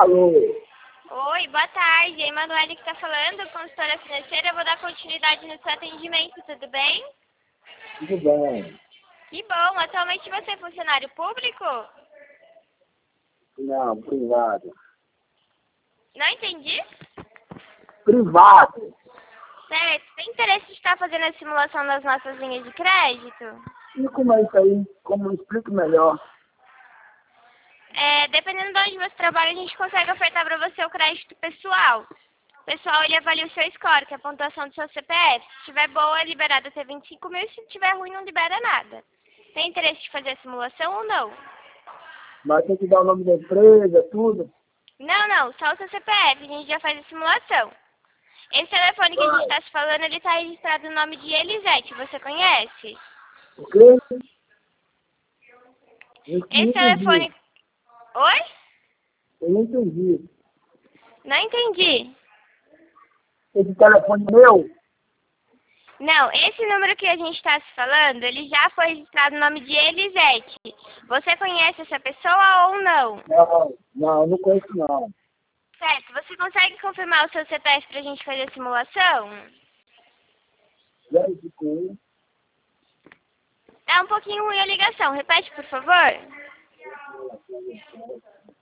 Alô. Oi, boa tarde. É Emanuele que está falando, consultora financeira. Eu vou dar continuidade no seu atendimento, tudo bem? Tudo bem. Que bom. Atualmente você é funcionário público? Não, privado. Não entendi? Privado. Certo. Tem interesse de estar fazendo a simulação das nossas linhas de crédito? E como é isso aí? Como explico melhor? Dependendo de onde você trabalha, a gente consegue ofertar para você o crédito pessoal. O pessoal, ele avalia o seu score, que é a pontuação do seu CPF. Se estiver boa, é liberado até 25 mil. Se estiver ruim, não libera nada. Tem interesse de fazer a simulação ou não? Mas tem que dar o nome da empresa, tudo? Não, só o seu CPF, a gente já faz a simulação. Esse telefone que a gente está se falando, ele está registrado no nome de Elisete, você conhece? O quê? Eu não Esse entendi. telefone... Oi? Eu não entendi. Não entendi. Esse telefone meu? Não, esse número que a gente está se falando, ele já foi registrado no nome de Elisete. Você conhece essa pessoa ou não? Não, eu não conheço não. Certo, você consegue confirmar o seu CPF para a gente fazer a simulação? 051. É um pouquinho ruim a ligação, repete por favor.